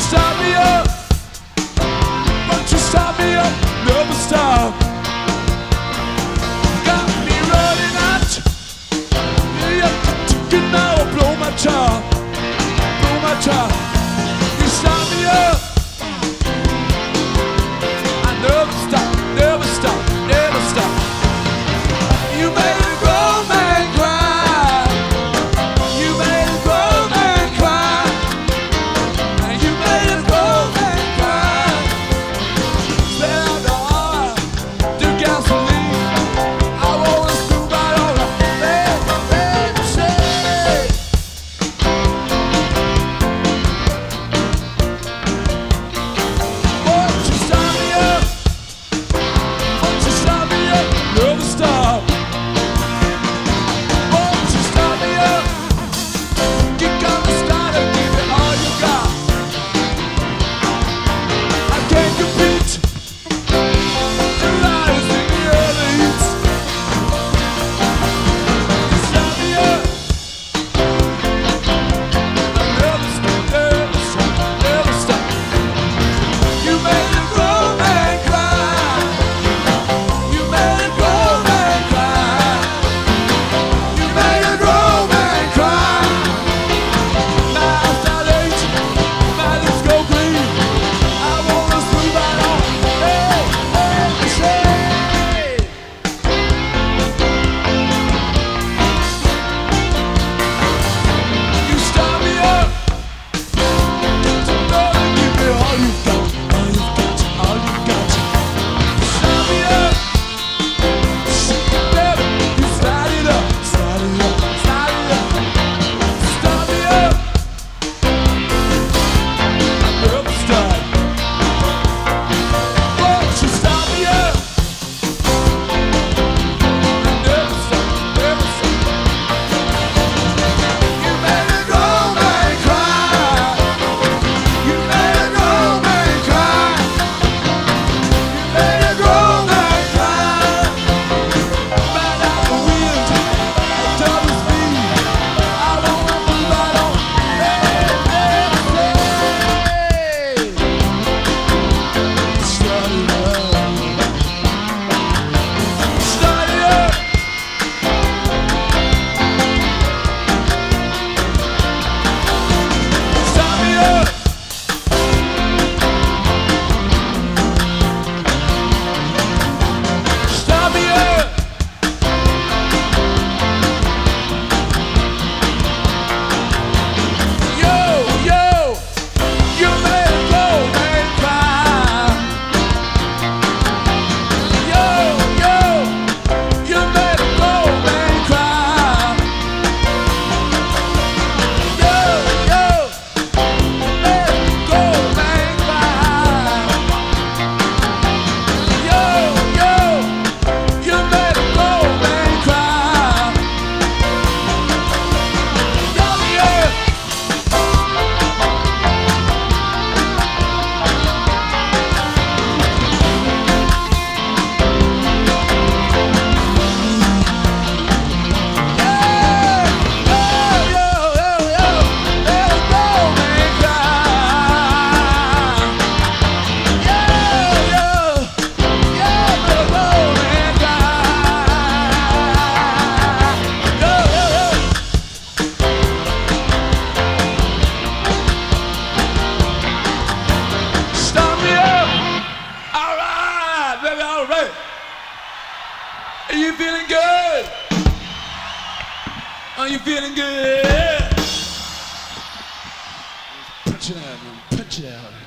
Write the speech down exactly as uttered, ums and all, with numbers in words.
start me up? Won't you start me up? Never stop. Got me running out. Yeah, you know, blow my top, blow my top. You start me up. I never stop, never stop, never stop. You made a grown man cry. You made a grown man cry. You made a grown man cry. Spit out the oil, do gasoline. I wanna scoop out all the red, red shade. Won't you start me up? Won't you start me up? Never stop. Won't you start me up? You gotta start and give it all you got. I can't compete. The riders in the early heats. You start me up. I never stop, never stop, never stop. You made a grown man cry. You made a grown man cry. You made a grown man cry. My eyes dilate, my lips go green. I wanna scream out all, hey, hey, shade. You start me up. Gonna give me all you got, all you got, all you got. You start me up. Baby, you start it up, start it up, start it up. Start me up. Never stop. Won't you start me up? Never stop, never stop. You made a grown man cry. You made a grown man cry. You made a grown man cry. Right out the wind, double speed. I wanna move out on, hey, hey, hey. Start it up. Start it up. Start me up. Start me up. Yo, yo, you made a grown man cry. Yo, yo, you made a grown man cry. Yo, yo, made a grown man cry. Yo, yo, you made a grown man cry. Yo, yo. Start me up. All right, baby, all right. Are you feeling good? Are you feeling good? Punch it out, man. Punch it out.